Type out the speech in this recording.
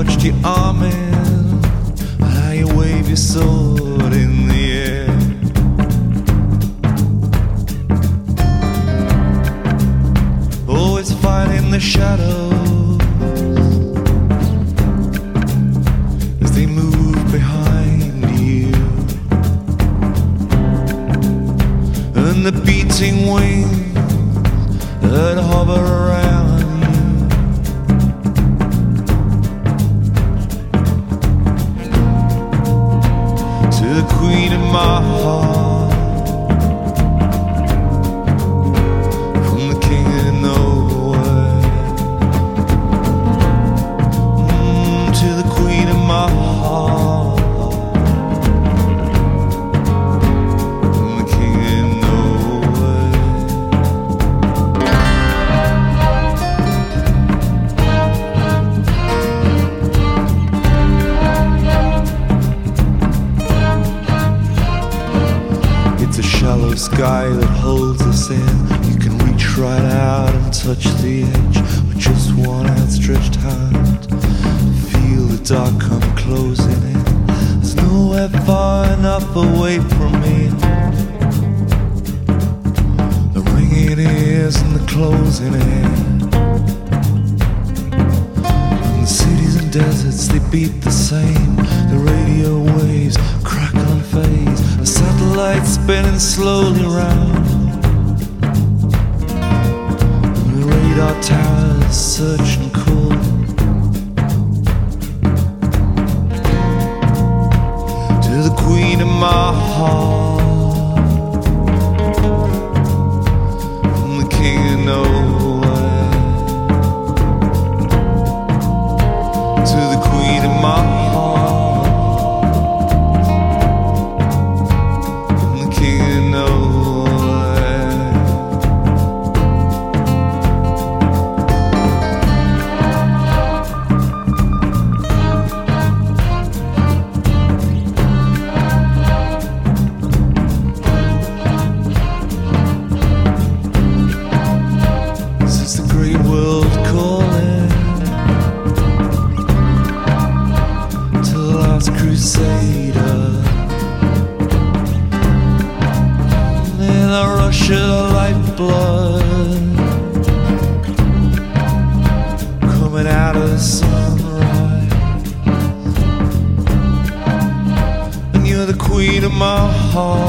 watched your arm in, how you wave your sword in the air. Always fighting the shadows as they move behind you, and the beating wings that hover around you. To the queen of my heart, from the king of nowhere. To the queen of my heart, from the king of nowhere. It's a shallow sky that holds us in. You can reach right out and touch the edge with just one outstretched hand. Feel the dark come closing in. There's nowhere far enough away from me. The ringing ears and the closing in. And the cities and deserts, they beat the same. The radio waves crack on phase. A satellite spinning slowly round. And the radar towers search and call. To the queen of my heart, from the king of nowhere. To the queen of my heart, from the king of nowhere. This is the great world calling to the last crusader. In the rush of the lifeblood coming out of the sunrise, and you're the queen of my heart.